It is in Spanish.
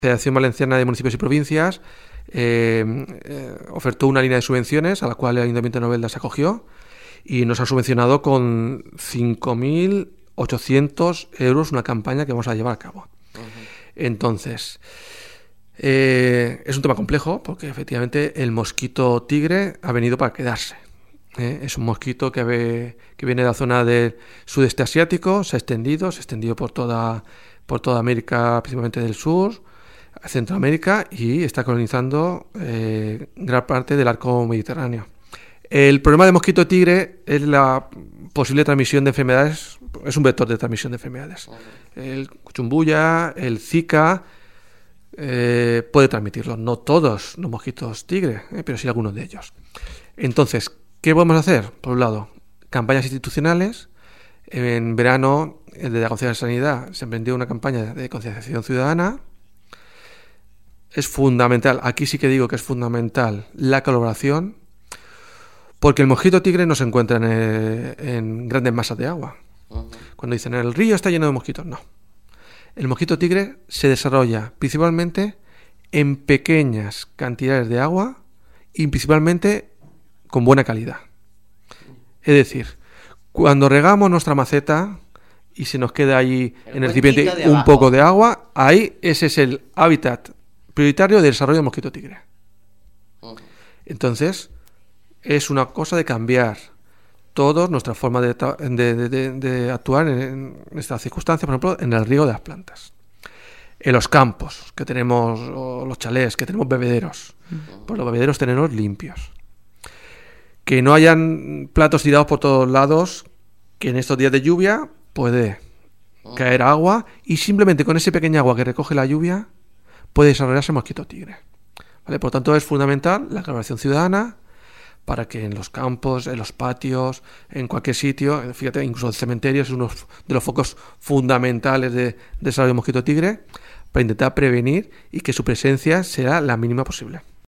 Federación Valenciana de Municipios y Provincias ofertó una línea de subvenciones a la cual el Ayuntamiento de Novelda se acogió y nos ha subvencionado con 5.800 euros una campaña que vamos a llevar a cabo. Entonces, es un tema complejo porque efectivamente el mosquito tigre ha venido para quedarse. Es un mosquito que viene de la zona del sudeste asiático, se ha extendido por toda América, principalmente del sur, Centroamérica, y está colonizando gran parte del arco mediterráneo. El problema del mosquito tigre es la posible transmisión de enfermedades, es un vector de transmisión de enfermedades. El chikungunya, el Zika, puede transmitirlo. No todos los mosquitos tigre, pero sí algunos de ellos. Entonces, ¿qué podemos hacer? Por un lado, campañas institucionales. En verano, desde la Consejería de Sanidad, se emprendió una campaña de concienciación ciudadana. Es fundamental, aquí sí que digo que es fundamental la colaboración, porque el mosquito tigre no se encuentra en grandes masas de agua. Cuando dicen el río está lleno de mosquitos, no. El mosquito tigre se desarrolla principalmente en pequeñas cantidades de agua y principalmente con buena calidad. Es decir, cuando regamos nuestra maceta y se nos queda ahí en el recipiente un poco de agua, ahí ese es el hábitat prioritario del desarrollo del mosquito tigre. Entonces, es una cosa de cambiar toda nuestra forma de actuar en estas circunstancias, por ejemplo, en el riego de las plantas. En los campos que tenemos, o los chalés, que tenemos bebederos, pues los bebederos tenerlos limpios. Que no hayan platos tirados por todos lados, que en estos días de lluvia puede caer agua y simplemente con ese pequeño agua que recoge la lluvia puede desarrollarse mosquito tigre. ¿Vale? Por tanto, es fundamental la colaboración ciudadana para que en los campos, en los patios, en cualquier sitio, fíjate, incluso el cementerio es uno de los focos fundamentales de desarrollo de mosquito tigre, para intentar prevenir y que su presencia sea la mínima posible.